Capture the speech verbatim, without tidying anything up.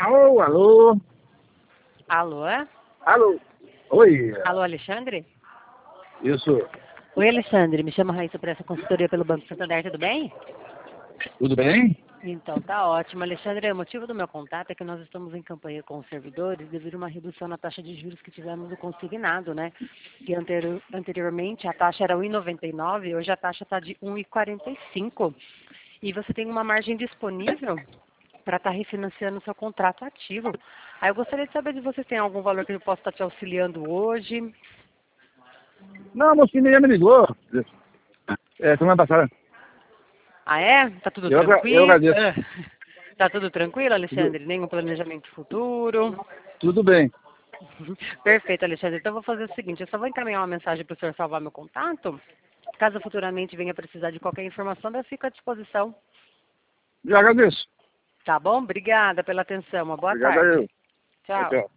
Alô, alô. Alô? Alô. Oi. Alô, Alexandre? Isso. Oi, Alexandre. Me chama Raíssa para essa consultoria pelo Banco Santander, tudo bem? Tudo bem? Então, tá ótimo. Alexandre, o motivo do meu contato é que nós estamos em campanha com os servidores devido a uma redução na taxa de juros que tivemos no consignado, né? Que anteri- anteriormente a taxa era um vírgula noventa e nove, hoje a taxa está de um vírgula quarenta e cinco. E você tem uma margem disponível para estar refinanciando o seu contrato ativo. Aí eu gostaria de saber se você tem algum valor que eu possa estar te auxiliando hoje. Não, a mocinha já me ligou. É, semana passada. Ah, é? Tá tudo Eu, agra- eu tranquilo? agradeço. Tá tudo tranquilo, Tudo, Alexandre? Nenhum planejamento futuro? tudo bem. Perfeito, Alexandre. Então eu vou fazer o seguinte, eu só vou encaminhar uma mensagem para o senhor salvar meu contato. Caso futuramente venha precisar de qualquer informação, eu fico à disposição. Já agradeço. Tá bom? Obrigada pela atenção. Uma boa Obrigado a tarde. eu. Tchau, Tchau. tchau.